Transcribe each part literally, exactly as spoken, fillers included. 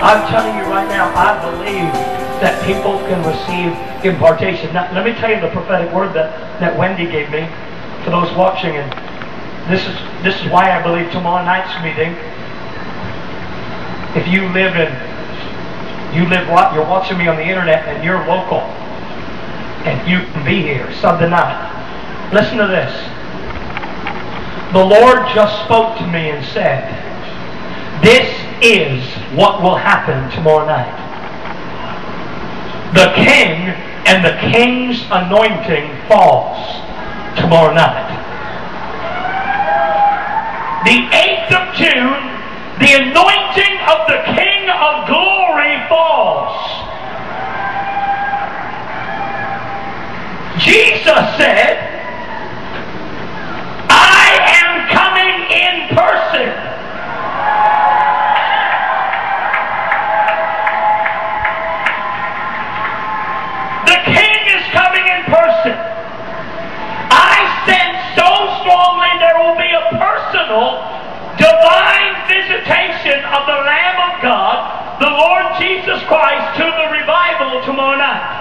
I'm telling you right now, I believe that people can receive impartation. Now, let me tell you the prophetic word that, that Wendy gave me for those watching, and this is this is why I believe tomorrow night's meeting, if you live in, you live, you're watching me on the internet and you're local, and you can be here Sunday night. Listen to this. The Lord just spoke to me and said, this is what will happen tomorrow night. The king and the king's anointing falls tomorrow night. The eighth of June, the anointing of the King of Glory falls. Jesus said, I am coming in person. The King is coming in person. I sense so strongly there will be a personal, divine visitation of the Lamb of God, the Lord Jesus Christ, to the revival tomorrow night.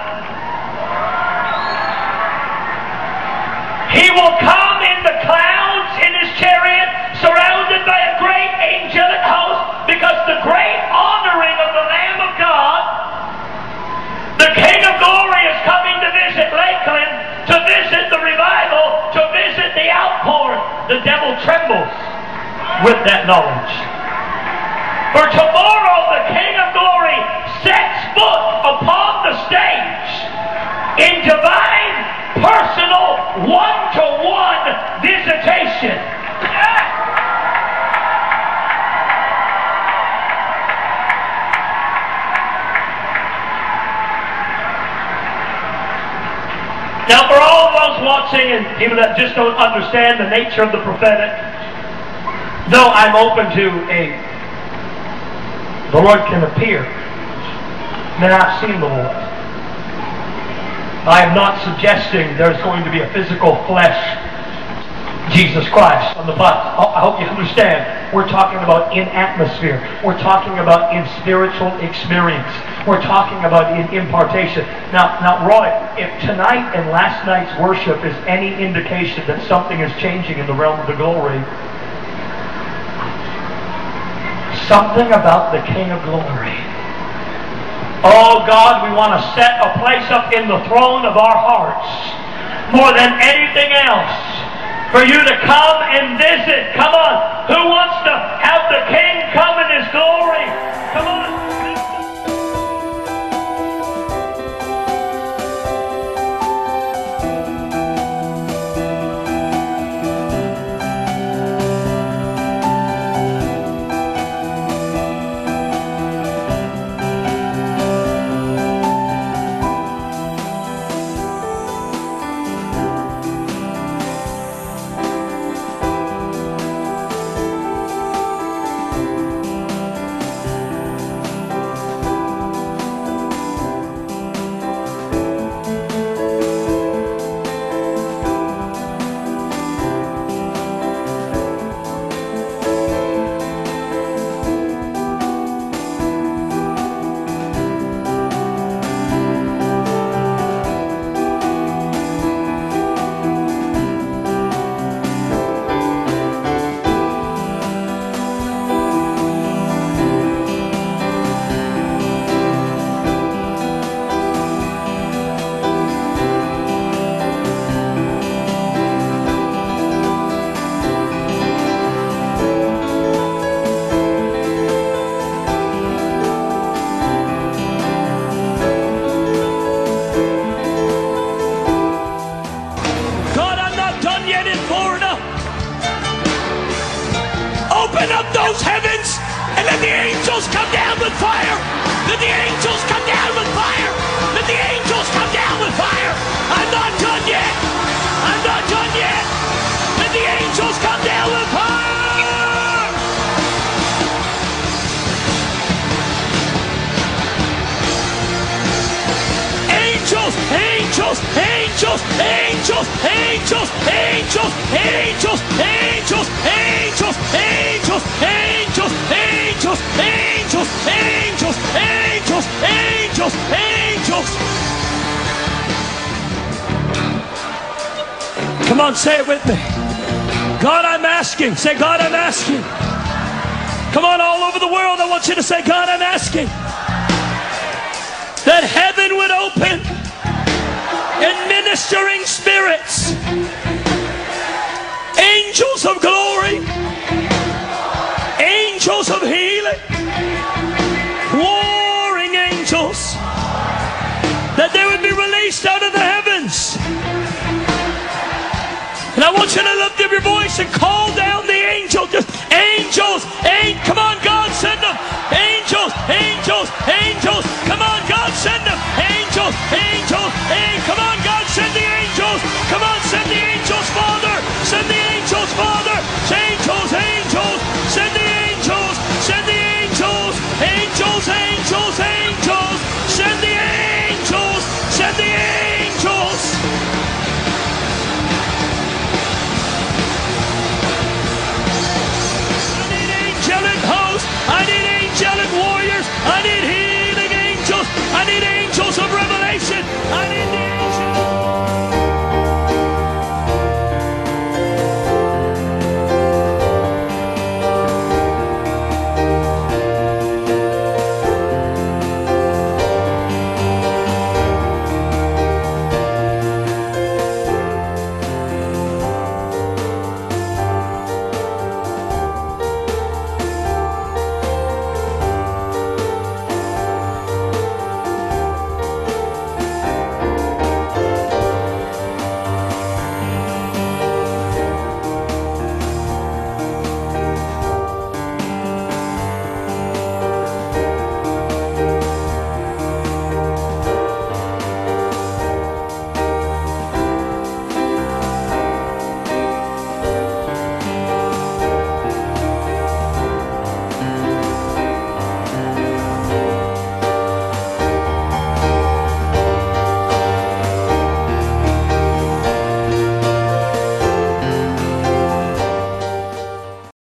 He will come in the clouds in His chariot, surrounded by a great angelic host, because the great honoring of the Lamb of God, the King of Glory, is coming to visit Lakeland, to visit the revival, to visit the outpouring. The devil trembles with that knowledge. For tomorrow the King of Glory sets foot upon the stage in divine, personal, one-to-one visitation. Now, for all those watching and people that just don't understand the nature of the prophetic, though I'm open to a, the Lord can appear, then I've seen the Lord. I am not suggesting there's going to be a physical flesh Jesus Christ on the bus. I hope you understand. We're talking about in atmosphere. We're talking about in spiritual experience. We're talking about in impartation. Now, now, Roy, if tonight and last night's worship is any indication that something is changing in the realm of the glory, something about the King of Glory. Oh God, we want to set a place up in the throne of our hearts more than anything else, for you to come and visit. Come on. Who wants to have the King come in His glory? Come on. Those heavens, and let the angels come down with fire. Let the angels come down with fire. Let the angels come down with fire. I'm not done yet. I'm not done yet. Let the angels come down with fire. Angels, angels, angels, angels, angels, angels, angels, angels, angels, angels, angels, angels, angels, angels, Come on, say it with me. God, I'm asking. Say, God, I'm asking. Come on, all over the world, I want you to say, God, I'm asking that heaven would open and ministering spirits, angels of glory, angels of healing, warring angels, that they would be released out of the heavens. And I want you to lift up your voice and call